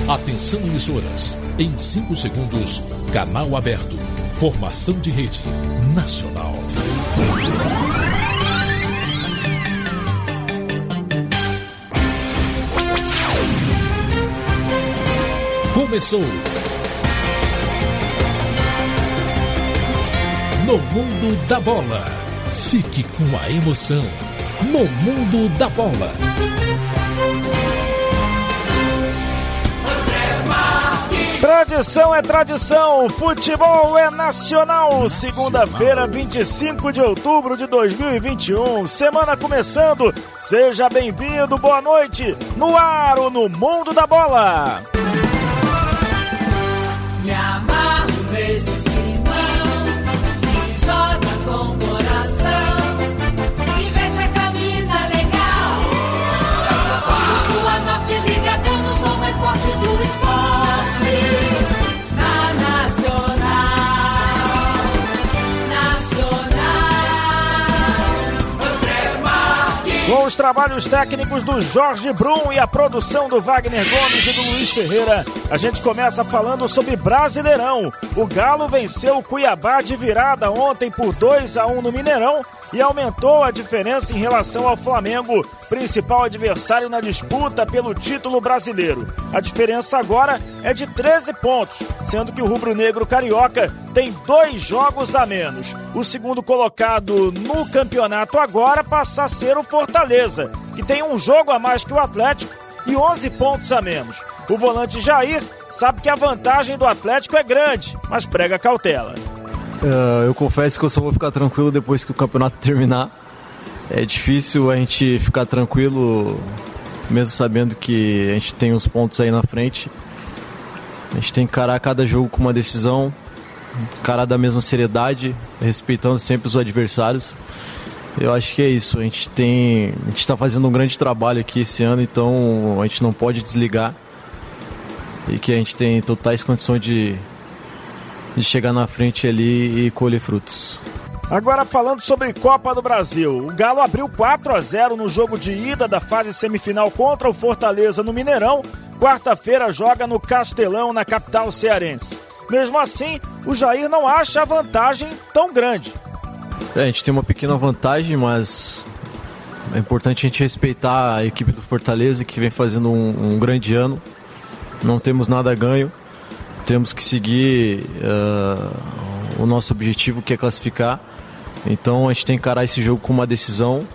Atenção, emissoras. Em 5 segundos, canal aberto. Formação de rede nacional. Começou. No Mundo da Bola. Fique com a emoção. No Mundo da Bola. Tradição é tradição, futebol é nacional. Segunda-feira, 25 de outubro de 2021, semana começando. Seja bem-vindo, boa noite. No ar, no Mundo da Bola. Me amarro nesse timão que joga com coração e veste a camisa legal. Eu sou a Norte Liga, eu não sou mais forte do esporte. Com os trabalhos técnicos do Jorge Brum e a produção do Wagner Gomes e do Luiz Ferreira, a gente começa falando sobre Brasileirão. O Galo venceu o Cuiabá de virada ontem por 2-1 no Mineirão e aumentou a diferença em relação ao Flamengo, principal adversário na disputa pelo título brasileiro. A diferença agora é de 13 pontos, sendo que o rubro-negro carioca tem 2 jogos a menos. O segundo colocado no campeonato agora passa a ser o Fortaleza, que tem um jogo a mais que o Atlético e 11 pontos a menos. O volante Jair sabe que a vantagem do Atlético é grande, mas prega cautela. Eu confesso que eu só vou ficar tranquilo depois que o campeonato terminar. É difícil a gente ficar tranquilo, mesmo sabendo que a gente tem uns pontos aí na frente. A gente tem que encarar cada jogo com uma decisão, encarar da mesma seriedade, respeitando sempre os adversários. Eu acho que é isso. A gente está fazendo um grande trabalho aqui esse ano, então a gente não pode desligar. E que a gente tem totais condições de chegar na frente ali e colher frutos. Agora falando sobre Copa do Brasil, o Galo abriu 4-0 no jogo de ida da fase semifinal contra o Fortaleza no Mineirão. Quarta-feira joga no Castelão, na capital cearense. Mesmo assim, o Jair não acha a vantagem tão grande. A gente tem uma pequena vantagem, mas é importante a gente respeitar a equipe do Fortaleza, que vem fazendo um grande ano. Não temos nada a ganho. Temos que seguir o nosso objetivo, que é classificar. Então a gente tem que encarar esse jogo com uma decisão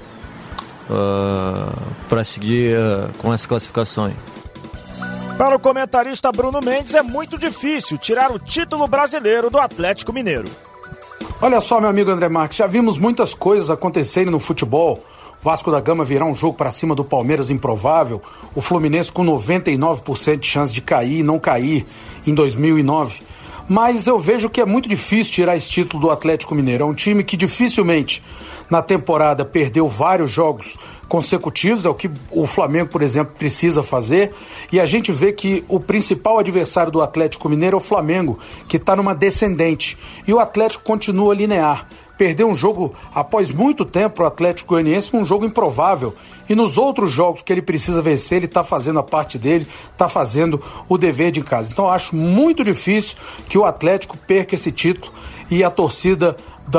para seguir com essa classificação aí. Para o comentarista Bruno Mendes, é muito difícil tirar o título brasileiro do Atlético Mineiro. Olha só, meu amigo André Marques, já vimos muitas coisas acontecerem no futebol. Vasco da Gama virar um jogo para cima do Palmeiras improvável, o Fluminense com 99% de chance de cair e não cair em 2009. Mas eu vejo que é muito difícil tirar esse título do Atlético Mineiro. É um time que dificilmente na temporada perdeu vários jogos consecutivos, é o que o Flamengo, por exemplo, precisa fazer. E a gente vê que o principal adversário do Atlético Mineiro é o Flamengo, que está numa descendente. E o Atlético continua linear. Perdeu um jogo após muito tempo o Atlético Goianiense, um jogo improvável. E nos outros jogos que ele precisa vencer, ele está fazendo a parte dele, está fazendo o dever de casa. Então eu acho muito difícil que o Atlético perca esse título e a torcida,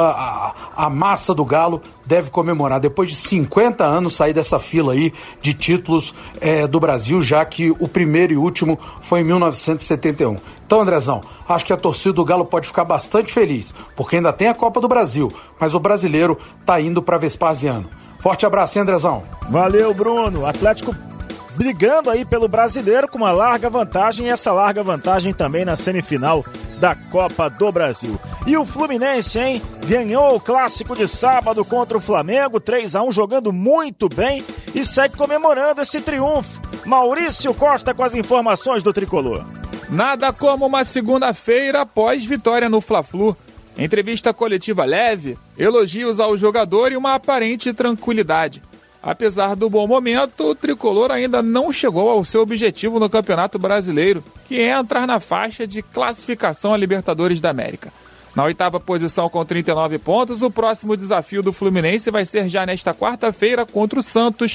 a massa do Galo deve comemorar. Depois de 50 anos sair dessa fila aí de títulos do Brasil, já que o primeiro e último foi em 1971. Então, Andrezão, acho que a torcida do Galo pode ficar bastante feliz, porque ainda tem a Copa do Brasil, mas o brasileiro está indo para Vespasiano. Forte abraço, hein, Andrezão? Valeu, Bruno. Atlético brigando aí pelo brasileiro com uma larga vantagem, e essa larga vantagem também na semifinal da Copa do Brasil. E o Fluminense, hein? Ganhou o clássico de sábado contra o Flamengo, 3-1, jogando muito bem e segue comemorando esse triunfo. Maurício Costa com as informações do Tricolor. Nada como uma segunda-feira após vitória no Fla-Flu. Entrevista coletiva leve, elogios ao jogador e uma aparente tranquilidade. Apesar do bom momento, o Tricolor ainda não chegou ao seu objetivo no Campeonato Brasileiro, que é entrar na faixa de classificação à Libertadores da América. Na 8ª posição com 39 pontos, o próximo desafio do Fluminense vai ser já nesta quarta-feira contra o Santos,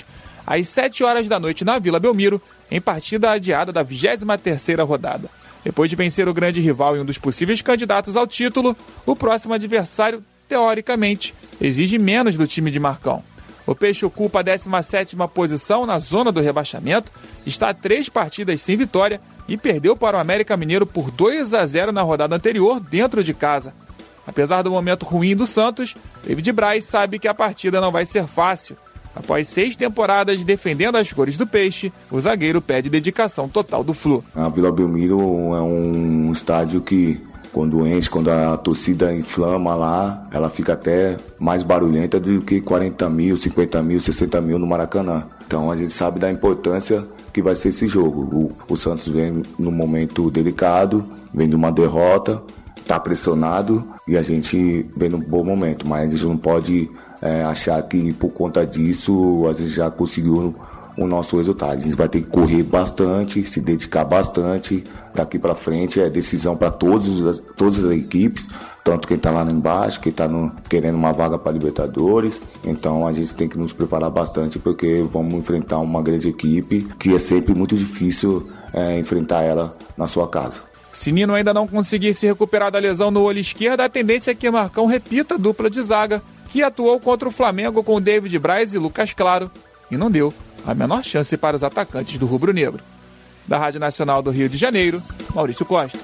às 7 horas da noite na Vila Belmiro, em partida adiada da 23ª rodada. Depois de vencer o grande rival e um dos possíveis candidatos ao título, o próximo adversário, teoricamente, exige menos do time de Marcão. O Peixe ocupa a 17ª posição na zona do rebaixamento, está a 3 partidas sem vitória e perdeu para o América Mineiro por 2-0 na rodada anterior, dentro de casa. Apesar do momento ruim do Santos, David Braz sabe que a partida não vai ser fácil. Após 6 temporadas defendendo as cores do Peixe, o zagueiro pede dedicação total do Flu. A Vila Belmiro é um estádio que, quando enche, quando a torcida inflama lá, ela fica até mais barulhenta do que 40 mil, 50 mil, 60 mil no Maracanã. Então a gente sabe da importância que vai ser esse jogo. O Santos vem num momento delicado, vem de uma derrota, está pressionado e a gente vem num bom momento, mas a gente não pode achar que por conta disso a gente já conseguiu o nosso resultado. A gente vai ter que correr bastante, se dedicar bastante. Daqui para frente é decisão para todas as equipes, tanto quem está lá embaixo, quem está querendo uma vaga para Libertadores. Então a gente tem que nos preparar bastante, porque vamos enfrentar uma grande equipe que é sempre muito difícil enfrentar ela na sua casa. Se Nino ainda não conseguir se recuperar da lesão no olho esquerdo, a tendência é que Marcão repita a dupla de zaga que atuou contra o Flamengo com David Braz e Lucas Claro, e não deu a menor chance para os atacantes do rubro-negro. Da Rádio Nacional do Rio de Janeiro, Maurício Costa.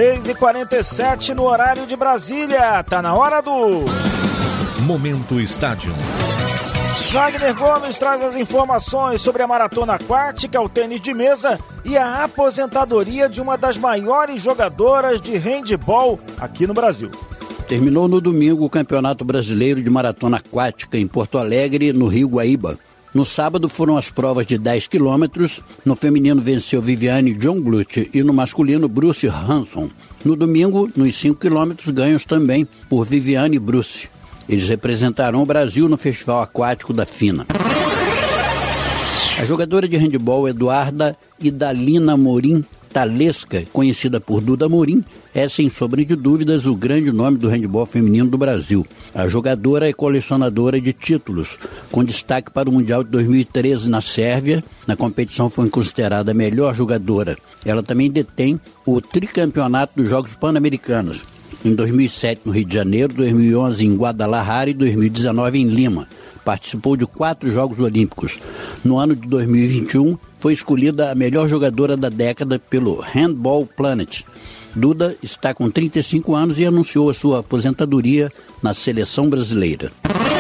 6h47 no horário de Brasília. Tá na hora do Momento Estádio. Wagner Gomes traz as informações sobre a maratona aquática, o tênis de mesa e a aposentadoria de uma das maiores jogadoras de handebol aqui no Brasil. Terminou no domingo o Campeonato Brasileiro de Maratona Aquática em Porto Alegre, no Rio Guaíba. No sábado foram as provas de 10 quilômetros. No feminino venceu Viviane Jongblut e no masculino Bruce Hanson. No domingo, nos 5 quilômetros, ganhos também por Viviane e Bruce. Eles representarão o Brasil no Festival Aquático da FINA. A jogadora de handebol Eduarda Idalina Morim Talesca, conhecida por Duda Morim, é, sem sombra de dúvidas, o grande nome do handebol feminino do Brasil. A jogadora é colecionadora de títulos, com destaque para o Mundial de 2013 na Sérvia. Na competição foi considerada a melhor jogadora. Ela também detém o tricampeonato dos Jogos Pan-Americanos. Em 2007 no Rio de Janeiro, 2011 em Guadalajara e 2019 em Lima. Participou de 4 Jogos Olímpicos. No ano de 2021, foi escolhida a melhor jogadora da década pelo Handball Planet. Duda está com 35 anos e anunciou a sua aposentadoria na seleção brasileira.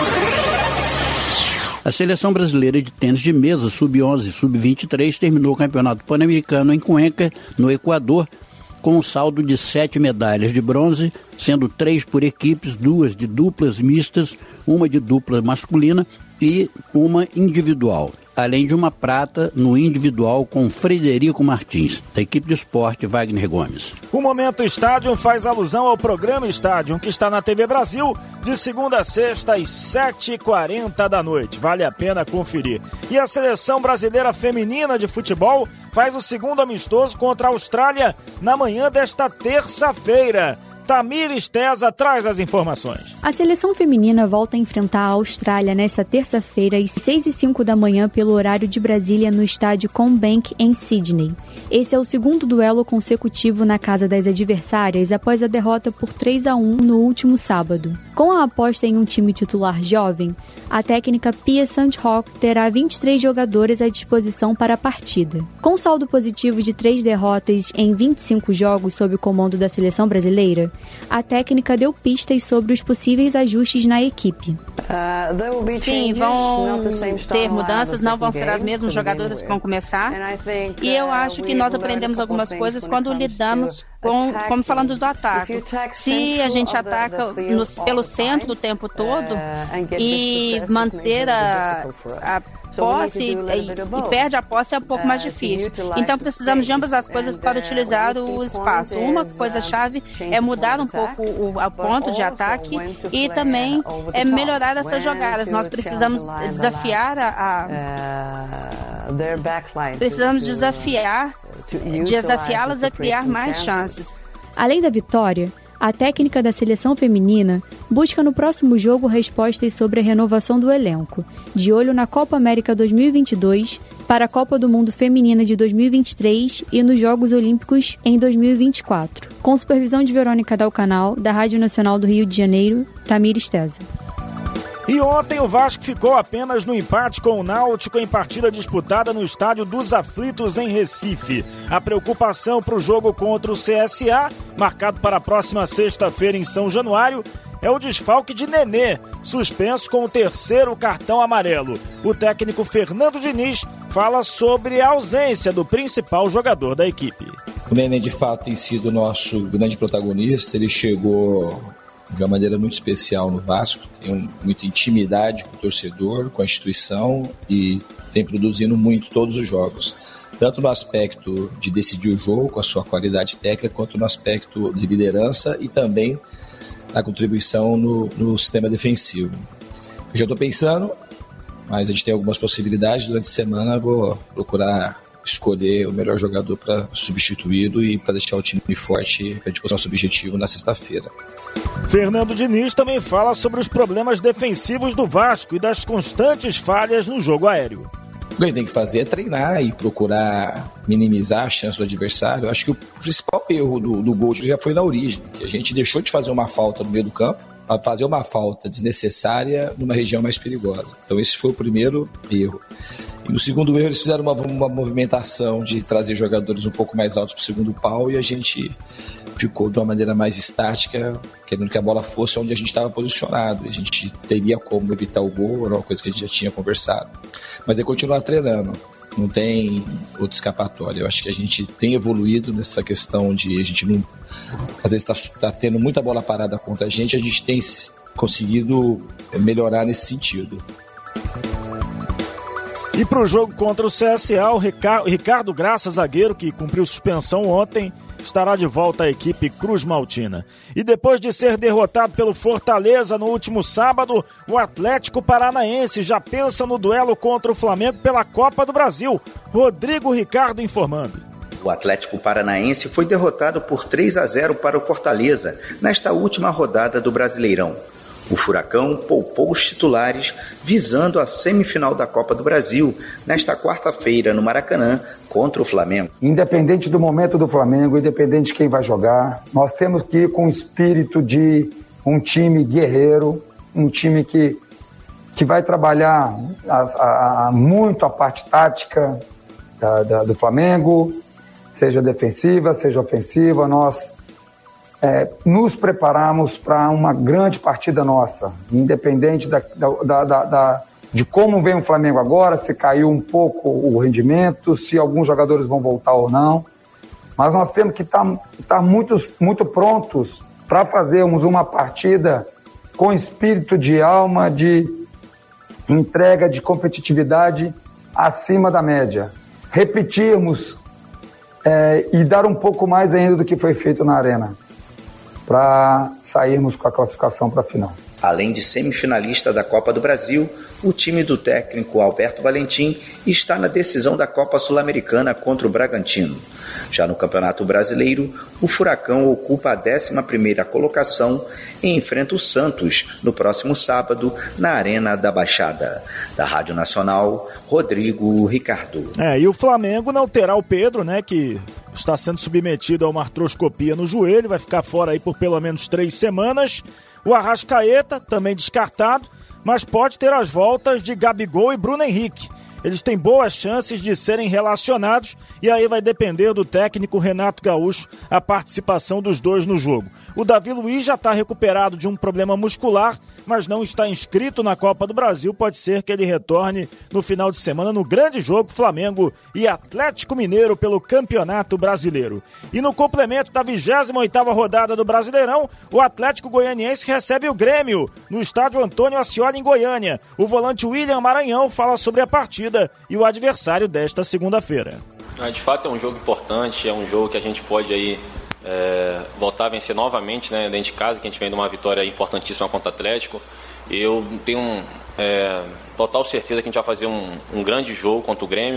A seleção brasileira de tênis de mesa sub-11 e sub-23 terminou o Campeonato Pan-Americano em Cuenca, no Equador, com um saldo de 7 medalhas de bronze, sendo 3 por equipes, 2 de duplas mistas, uma de dupla masculina e uma individual, além de uma prata no individual com Frederico Martins, da equipe de esporte Wagner Gomes. O Momento Estádio faz alusão ao programa Estádio, que está na TV Brasil, de segunda a sexta às 7h40 da noite. Vale a pena conferir. E a Seleção Brasileira Feminina de Futebol faz o segundo amistoso contra a Austrália na manhã desta terça-feira. Tamires Tesa traz as informações. A seleção feminina volta a enfrentar a Austrália nesta terça-feira às 6h05 da manhã pelo horário de Brasília no estádio Combank em Sydney. Esse é o segundo duelo consecutivo na casa das adversárias após a derrota por 3-1 no último sábado. Com a aposta em um time titular jovem, a técnica Pia Sundhage terá 23 jogadoras à disposição para a partida. Com saldo positivo de 3 derrotas em 25 jogos sob o comando da seleção brasileira, a técnica deu pistas sobre os possíveis ajustes na equipe. Sim, vão ter mudanças, não vão ser as mesmas jogadoras que vão começar. E eu acho que nós aprendemos algumas coisas quando lidamos como falando do ataque. Se a gente ataca pelo centro o tempo todo e manter a posse e perde a posse é um pouco mais difícil. Então precisamos de ambas as coisas para utilizar o espaço. Uma coisa-chave é mudar um pouco o ponto de ataque e também melhorar essas jogadas. Nós precisamos desafiá-las a criar mais chances. Além da vitória, A técnica da seleção feminina busca no próximo jogo respostas sobre a renovação do elenco, de olho na Copa América 2022, para a Copa do Mundo Feminina de 2023 e nos Jogos Olímpicos em 2024. Com supervisão de Verônica Dalcanal, da Rádio Nacional do Rio de Janeiro, Tamires Teza. E ontem o Vasco ficou apenas no empate com o Náutico em partida disputada no Estádio dos Aflitos, em Recife. A preocupação para o jogo contra o CSA, marcado para a próxima sexta-feira em São Januário, é o desfalque de Nenê, suspenso com o 3º cartão amarelo. O técnico Fernando Diniz fala sobre a ausência do principal jogador da equipe. O Nenê, de fato, tem sido o nosso grande protagonista. Ele chegou de uma maneira muito especial no Vasco, tem muita intimidade com o torcedor, com a instituição e tem produzindo muito todos os jogos. Tanto no aspecto de decidir o jogo, com a sua qualidade técnica, quanto no aspecto de liderança e também na contribuição no sistema defensivo. Eu já estou pensando, mas a gente tem algumas possibilidades. Durante a semana eu vou procurar escolher o melhor jogador para substituí-lo e para deixar o time forte para a gente conseguir nosso objetivo na sexta-feira. Fernando Diniz também fala sobre os problemas defensivos do Vasco e das constantes falhas no jogo aéreo. O que a gente tem que fazer é treinar e procurar minimizar a chance do adversário. Eu acho que o principal erro do gol já foi na origem, que a gente deixou de fazer uma falta no meio do campo para fazer uma falta desnecessária numa região mais perigosa. Então esse foi o primeiro erro. E no segundo erro eles fizeram uma movimentação de trazer jogadores um pouco mais altos para o segundo pau e a gente ficou de uma maneira mais estática, querendo que a bola fosse onde a gente estava posicionado. A gente teria como evitar o gol, era uma coisa que a gente já tinha conversado. Mas é continuar treinando, não tem outra escapatória. Eu acho que a gente tem evoluído nessa questão de a gente não, às vezes está tendo muita bola parada contra a gente tem conseguido melhorar nesse sentido. E para o jogo contra o CSA, o Ricardo Graça, zagueiro, que cumpriu suspensão ontem, estará de volta à equipe Cruz Maltina. E depois de ser derrotado pelo Fortaleza no último sábado, o Atlético Paranaense já pensa no duelo contra o Flamengo pela Copa do Brasil. Rodrigo Ricardo informando. O Atlético Paranaense foi derrotado por 3-0 para o Fortaleza nesta última rodada do Brasileirão. O Furacão poupou os titulares visando a semifinal da Copa do Brasil nesta quarta-feira no Maracanã contra o Flamengo. Independente do momento do Flamengo, independente de quem vai jogar, nós temos que ir com o espírito de um time guerreiro, um time que vai trabalhar muito a parte tática do Flamengo, seja defensiva, seja ofensiva. Nós nos preparamos para uma grande partida nossa, independente de como vem o Flamengo agora, se caiu um pouco o rendimento, se alguns jogadores vão voltar ou não, mas nós temos que estar muito prontos para fazermos uma partida com espírito de alma, de entrega, de competitividade acima da média. Repetirmos e dar um pouco mais ainda do que foi feito na Arena, para sairmos com a classificação para a final. Além de semifinalista da Copa do Brasil, o time do técnico Alberto Valentim está na decisão da Copa Sul-Americana contra o Bragantino. Já no Campeonato Brasileiro, o Furacão ocupa a 11ª colocação e enfrenta o Santos no próximo sábado na Arena da Baixada. Da Rádio Nacional, Rodrigo Ricardo. E o Flamengo não terá o Pedro, que está sendo submetido a uma artroscopia no joelho, vai ficar fora aí por pelo menos 3 semanas. O Arrascaeta, também descartado, mas pode ter as voltas de Gabigol e Bruno Henrique. Eles têm boas chances de serem relacionados e aí vai depender do técnico Renato Gaúcho a participação dos dois no jogo. O Davi Luiz já está recuperado de um problema muscular, mas não está inscrito na Copa do Brasil. Pode ser que ele retorne no final de semana no grande jogo Flamengo e Atlético Mineiro pelo Campeonato Brasileiro. E no complemento da 28ª rodada do Brasileirão, o Atlético Goianiense recebe o Grêmio no estádio Antônio Ascioli em Goiânia. O volante William Maranhão fala sobre a partida e o adversário desta segunda-feira. De fato é um jogo importante, é um jogo que a gente pode aí voltar a vencer novamente, dentro de casa, que a gente vem de uma vitória importantíssima contra o Atlético. Eu tenho total certeza que a gente vai fazer um grande jogo contra o Grêmio,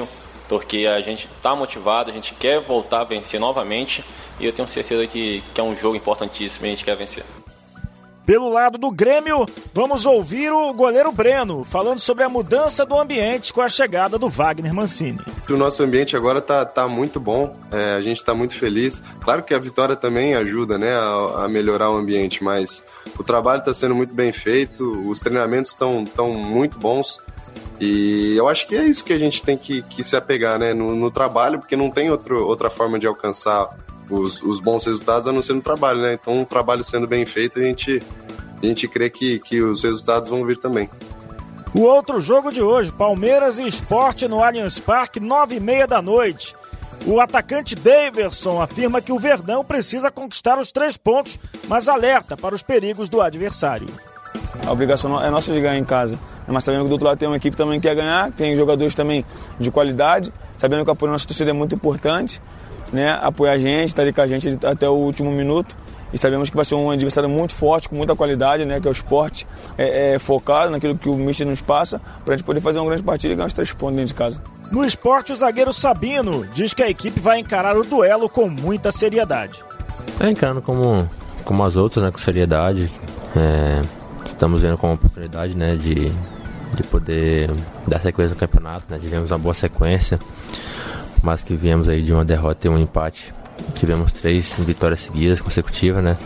porque a gente está motivado, a gente quer voltar a vencer novamente e eu tenho certeza que é um jogo importantíssimo e a gente quer vencer. Pelo lado do Grêmio, vamos ouvir o goleiro Breno, falando sobre a mudança do ambiente com a chegada do Wagner Mancini. O nosso ambiente agora tá muito bom, a gente está muito feliz. Claro que a vitória também ajuda, né, a melhorar o ambiente, mas o trabalho está sendo muito bem feito, os treinamentos estão muito bons. E eu acho que é isso que a gente tem que se apegar, né, no trabalho, porque não tem outra forma de alcançar os bons resultados a não ser no trabalho, né? Então, o trabalho sendo bem feito, a gente crê que os resultados vão vir também. O outro jogo de hoje, Palmeiras e Sport no Allianz Parque, 9h30 da noite. O atacante Daverson afirma que o Verdão precisa conquistar os 3 pontos, mas alerta para os perigos do adversário. A obrigação é nossa de ganhar em casa, mas sabemos que do outro lado tem uma equipe também que quer ganhar, tem jogadores também de qualidade, sabemos que o apoio da nossa torcida é muito importante, né? Apoiar a gente, estar ali com a gente até o último minuto, e sabemos que vai ser um adversário muito forte, com muita qualidade, né? Que é o Sport, focado naquilo que o Mister nos passa, para a gente poder fazer uma grande partida e ganhar os 3 pontos dentro de casa. No Sport, o zagueiro Sabino diz que a equipe vai encarar o duelo com muita seriedade. Encarando como as outras, né? Com seriedade, estamos vendo como oportunidade, né? De poder dar sequência no campeonato, né? Tivemos uma boa sequência, mas que viemos aí de uma derrota e um empate. Tivemos 3 vitórias seguidas, consecutivas, né?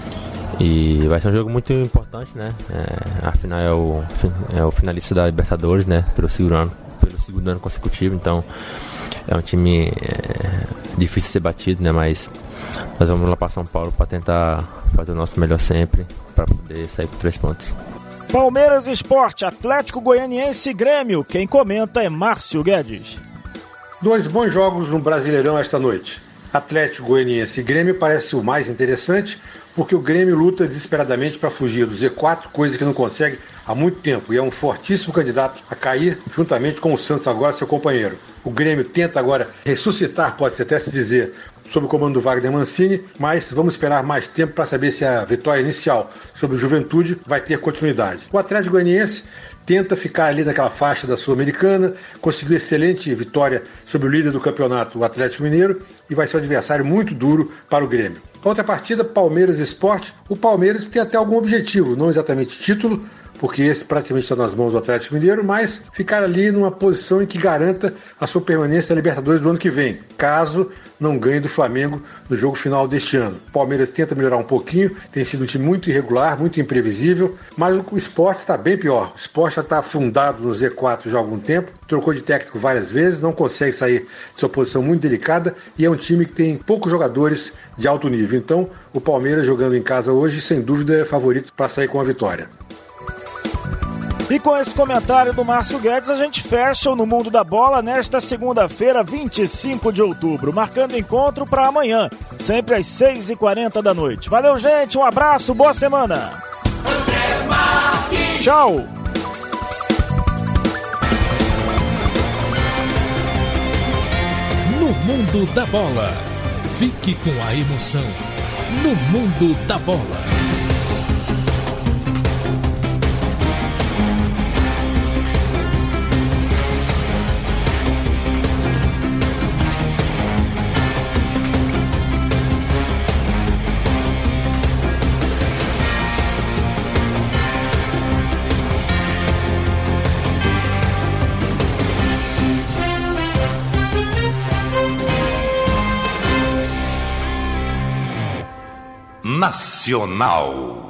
E vai ser um jogo muito importante, né? Afinal é o finalista da Libertadores, né? Pelo segundo ano consecutivo, então é um time difícil de ser batido, né? Mas nós vamos lá para São Paulo para tentar fazer o nosso melhor sempre, para poder sair com 3 pontos. Palmeiras e Sport, Atlético Goianiense e Grêmio. Quem comenta é Márcio Guedes. 2 bons jogos no Brasileirão esta noite. Atlético Goianiense e Grêmio parece o mais interessante, porque o Grêmio luta desesperadamente para fugir do Z4, coisa que não consegue há muito tempo, e é um fortíssimo candidato a cair, juntamente com o Santos agora, seu companheiro. O Grêmio tenta agora ressuscitar, pode-se até se dizer, sob o comando do Wagner Mancini, mas vamos esperar mais tempo para saber se a vitória inicial sobre o Juventude vai ter continuidade. O Atlético Goianiense tenta ficar ali naquela faixa da Sul-Americana, conseguiu excelente vitória sobre o líder do campeonato, o Atlético Mineiro, e vai ser um adversário muito duro para o Grêmio. Outra partida, Palmeiras e Sport. O Palmeiras tem até algum objetivo, não exatamente título, porque esse praticamente está nas mãos do Atlético Mineiro, mas ficar ali numa posição em que garanta a sua permanência na Libertadores do ano que vem, caso não ganhe do Flamengo no jogo final deste ano. O Palmeiras tenta melhorar um pouquinho, tem sido um time muito irregular, muito imprevisível, mas o Sport está bem pior. O Sport já está afundado no Z4 já há algum tempo, trocou de técnico várias vezes, não consegue sair de sua posição muito delicada e é um time que tem poucos jogadores de alto nível. Então, o Palmeiras jogando em casa hoje, sem dúvida, é favorito para sair com a vitória. E com esse comentário do Márcio Guedes, a gente fecha o No Mundo da Bola nesta segunda-feira, 25 de outubro, marcando encontro para amanhã, sempre às 6h40 da noite. Valeu, gente, um abraço, boa semana! Tchau! No Mundo da Bola, fique com a emoção. No Mundo da Bola. Nacional.